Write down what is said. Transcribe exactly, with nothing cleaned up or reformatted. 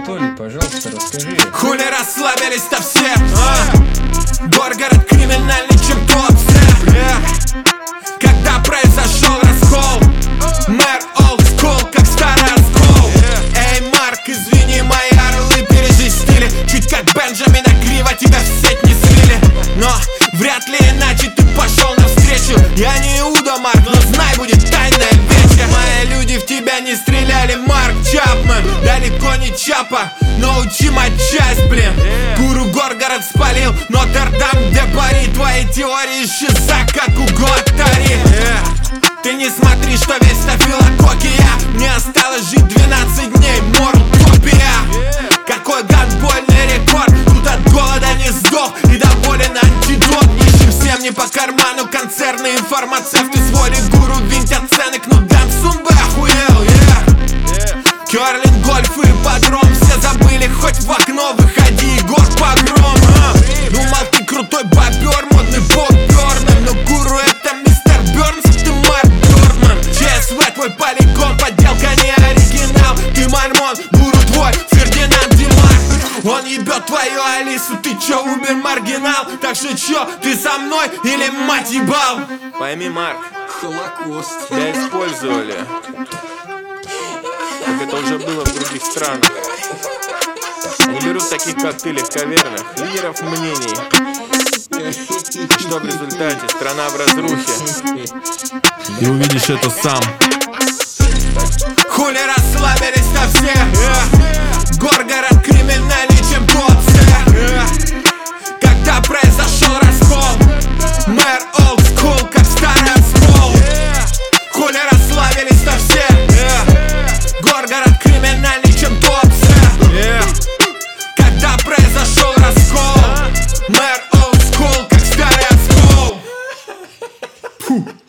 Анатолий, пожалуйста, расскажи. Хули расслабились-то все, а? Горгород криминальный, чем Туапсе. Когда произошел раскол, мэр олд скул, как старый раскол. Эй, Марк, извини, мои орлы пережестили. Чуть как Бенджамина криво, тебя в сеть не свили. Но вряд ли иначе ты пошел навстречу. Я не Иуда, Марк, но знай, будет тайная вечер. Мои люди в тебя не стреляли, Марк Чапман. Далеко не Чапа, но учи матчасть, блин. Гуру Горгород спалил, Нотр-Дам де Пари. Твои теории исчезают, как у Гуаттари. Ты не смотри, что весь стафилококия. Мне осталось жить двенадцать дней, мортопия. Какой гандбольный рекорд, тут от голода не сдох и доволен антидот. Нищим всем не по карману концерны и фармацевты. С воли гуру винтят цены, кнутом сумбы охуел, yeah. Керлинг, гольф и подром, все забыли, хоть в окно выходи, Егор погром, а? Думал ты крутой бобер, модный бог Бёрном, но гуру это мистер Бёрнс, ты Марк Бёрдман. ЧСВ твой полигон, подделка не оригинал. Ты мормон, гуру твой Фердинанд Димар. Он ебет твою Алису, ты чё, умер маргинал? Так что чё, ты со мной или мать ебал? Пойми, Марк, Холокост. тебя использовали, как это уже было в других странах. Они берут таких, как ты, легковерных лидеров мнений. И что в результате? Страна в разрухе. Ты увидишь это сам. Хули расслабились-то все, yeah. Горгород криминальный, чем Туапсе. Когда произошел раскол, мэр олд скул, как старый раскол. Хули расслабились-то все, yeah. Горгород криминальный, чем Туапсе. Когда произошел раскол, мэр олд скул, как старый раскол. Фу.